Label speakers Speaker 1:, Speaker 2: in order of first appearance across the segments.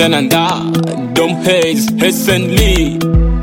Speaker 1: then and that. Dumb haze, recently.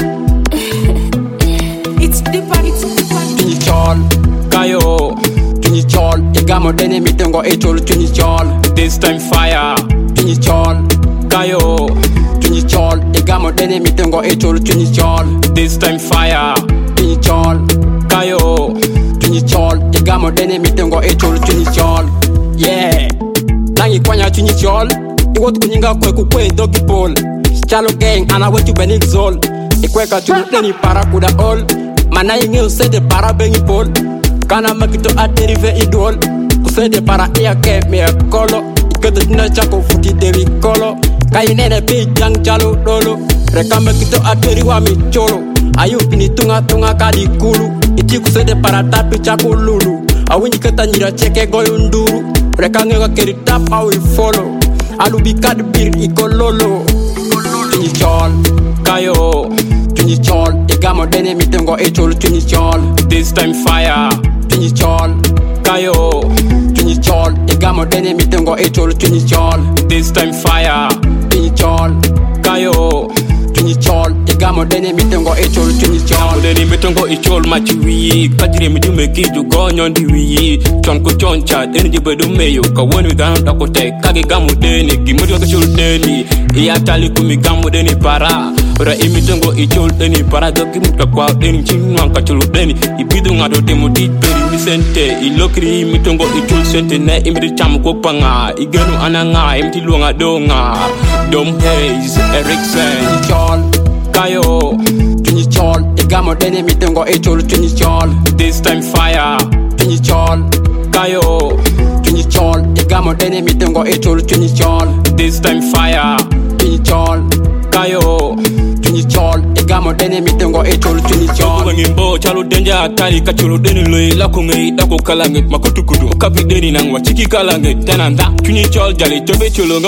Speaker 2: It's deeper, it's deeper.
Speaker 3: Tunichol,
Speaker 1: Kayo,
Speaker 3: Tunichol, Igamo dene mitongo echol Tunichol.
Speaker 1: this time fire.
Speaker 3: Tunichol,
Speaker 1: Kayo,
Speaker 3: Tunichol, Igamo dene mitongo echol Tunichol.
Speaker 1: this time fire.
Speaker 3: Tunichol,
Speaker 1: Kayo,
Speaker 3: Tunichol, Igamo dene mitongo echol Tunichol. Yeah, nangi kwanya Tunichol, iwot kunyinga kwe kukwe doggy pole. Chalo gang, ana wetu benik zol. Ikweka tunuteni para kuda all. Mana inge usede para bengi pol. Kana makito aterive idol. Usede para iya ke mea kolo. Iketo tina chako fuki devi kolo. Kainene pi jang chalo dolo. Reka makito ateri wa mi cholo. Ayupi ni tunga tunga kadi kulu. Iti kusede para tapi chako lulu. Awinyi keta nyira cheke goyunduru. Reka ngega keri tap awi follow. Alubi kadi bir ikololo. Tunichol,
Speaker 1: Kayo,
Speaker 3: Tunichol, Igamo dene mitongo echol Tunichol.
Speaker 1: this time fire.
Speaker 3: Tunichol,
Speaker 1: Kayo,
Speaker 3: Tunichol, Igamo dene mitongo echol Tunichol.
Speaker 1: this time fire.
Speaker 3: Tunichol,
Speaker 1: Kayo,
Speaker 3: Tunichol, Igamo dene mitongo echol Tunichol.
Speaker 1: deni metongo ichol machiwi. Kajire midume kiju gonyon diwi. Chon ko choncha, deni jibedu meyo. Kawoni gano takote, kage gamu deni. Gimuri waka chol deni. Iya tali kumi gamu deni para. Ora imitongo ichol deni para. Doki muka kwa deni chinu anka cholo deni. Ibidu ngado demo ditperi misente. Ilokiri imitongo ichol sente ne. Imiri chamu kopanga. Igenu ananga, imiti luanga donga. Dom Hayes, Erickson.
Speaker 3: Tunichol,
Speaker 1: Kayo,
Speaker 3: Tunichol, Igamo dene mitongo echol Tunichol.
Speaker 1: this time fire.
Speaker 3: Tunichol,
Speaker 1: Kayo,
Speaker 3: Tunichol, Igamo dene mitongo echol Tunichol.
Speaker 1: this time fire.
Speaker 3: Tunichol,
Speaker 1: Kayo,
Speaker 3: Tunichol, Igamo dene mitongo echol Tunichol.
Speaker 1: Ngimbo chalo denja atali kacholo deni loy lako ngai lako kalange makutukudu kapi deni nangwa chiki kalange tenanda tuni chol jali chobe cholonga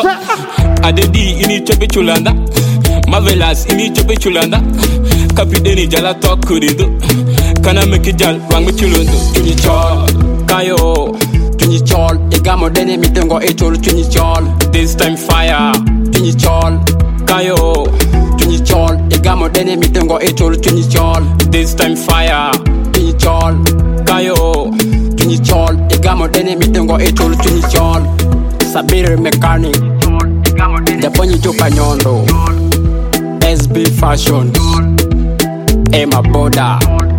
Speaker 1: adedi ini chobe cholanda marvelous ini chobe cholanda kapi deni jala tokurido kana meki jal wangu cholondo
Speaker 3: Tunichol,
Speaker 1: Kayo,
Speaker 3: Tunichol, Igamo dene mitongo echol Tunichol.
Speaker 1: this time fire.
Speaker 3: Tunichol,
Speaker 1: Kayo,
Speaker 3: Tunichol, Igamo dene mitongo echol Tunichol.
Speaker 1: this time fire.
Speaker 3: Tunichol,
Speaker 1: Kayo,
Speaker 3: Tunichol, Igamo dene mitongo echol Tunichol. Sabir mechanic, Japonyi chupa nyondo, SB fashion, Emma Boda,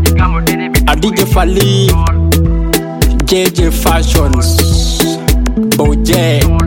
Speaker 3: Adige Fali, JJ fashions, Boje.